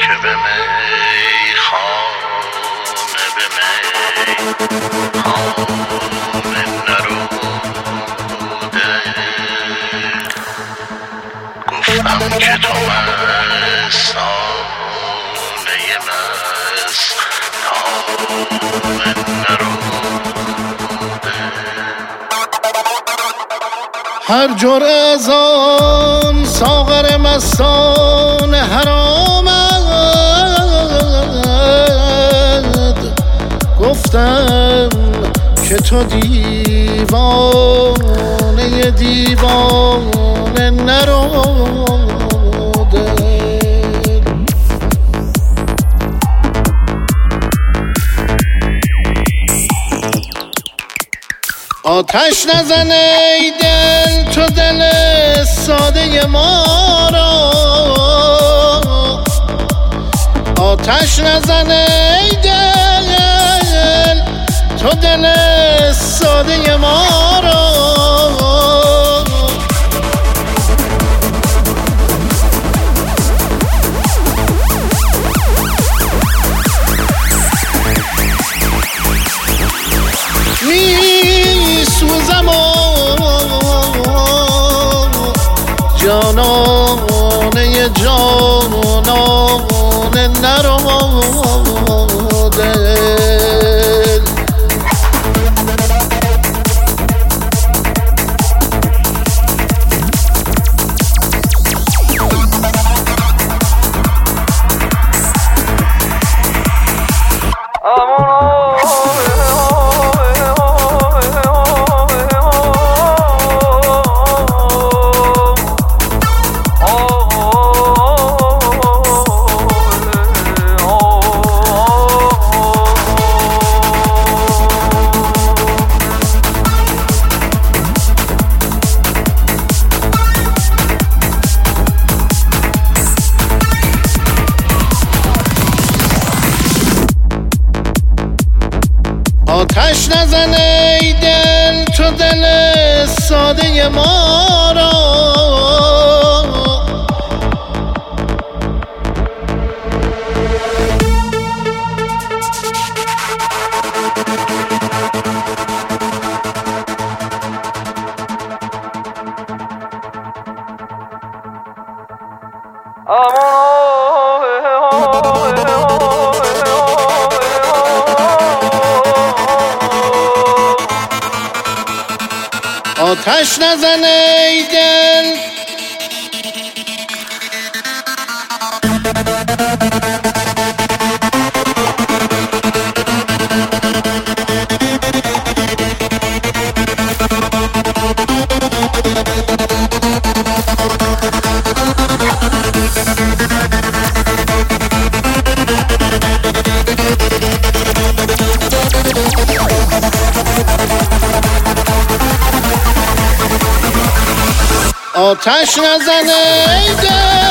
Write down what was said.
که به میخانه به میخانه نروده گفتم که تو مستانه مستانه نروده هر جرعه از آن ساغر مستان حرام گفتم که تو دیوانه دیوانه نروده آتش نزنه ای دل تو دل ساده ما را آتش نزنه ای دل تو دل ساده ما را سوزم جانانه جانانه نروده آتش نزنه ای دل تو دل ساده ما را آتش نزنه ای دل آتش نزنه ای دل